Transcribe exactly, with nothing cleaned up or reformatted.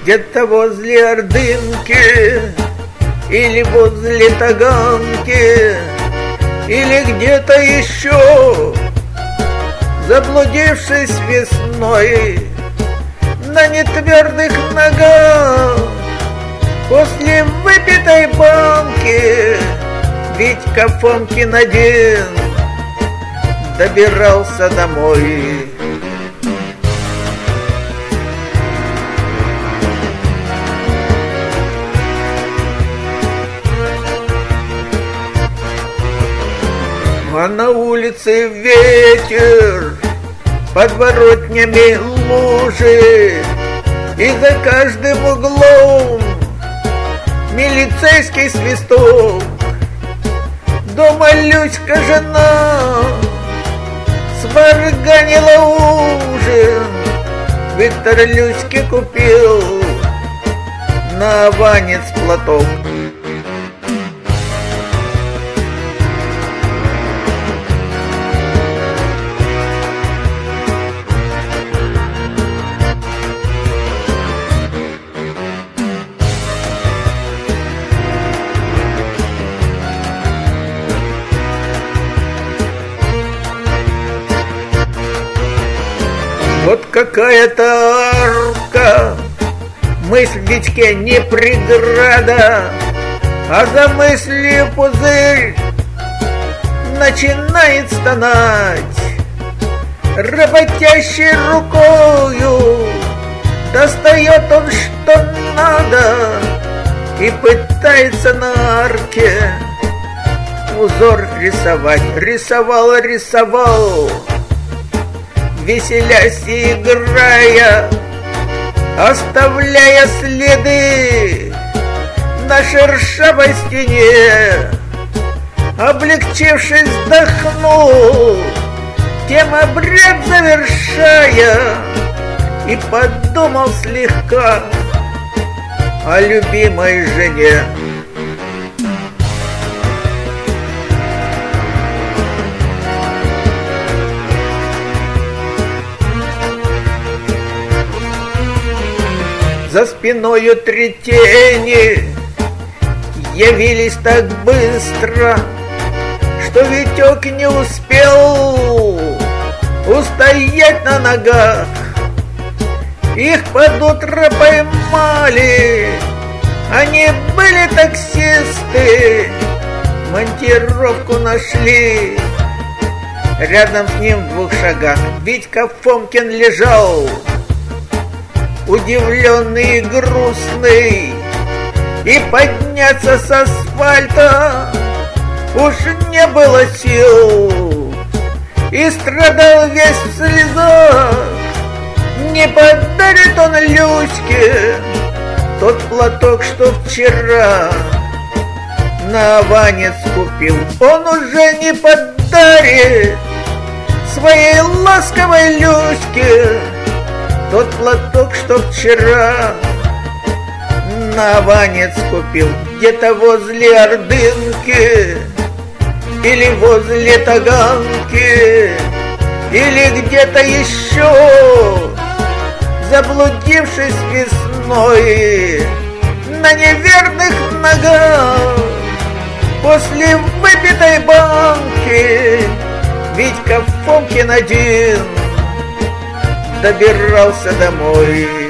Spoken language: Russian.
где-то возле Ордынки или возле Таганки, или где-то еще, заблудившись весной на нетвердых ногах, после выпитой банки Витька Фомкин один добирался домой. А на улице ветер, подворотнями лужи, и за каждым углом милицейский свисток. Дома Люська жена сварганила ужин, Виктор Люське купил на аванец платок. Вот какая-то арка, мысль Витьке не преграда, а за мыслью пузырь начинает стонать. Работящей рукою достает он что надо и пытается на арке узор рисовать. Рисовал, рисовал, веселясь и играя, оставляя следы на шершавой стене. Облегчившись, вздохнул, тем обряд завершая, и подумал слегка о любимой жене. За спиною три тени явились так быстро, что Витек не успел устоять на ногах. Их под утро поймали, они были таксисты, монтировку нашли. Рядом с ним в двух шагах Витька Фомкин лежал, удивленный и грустный, и подняться с асфальта уж не было сил, и страдал весь в слезах. Не подарит он Люське тот платок, что вчера на аванец купил. Он уже не подарит своей ласковой Люське тот платок, что вчера на аванец купил. Где-то возле Ордынки или возле Таганки, или где-то еще, заблудившись весной на неверных ногах, после выпитой банки Витька Фомкин один добирался домой.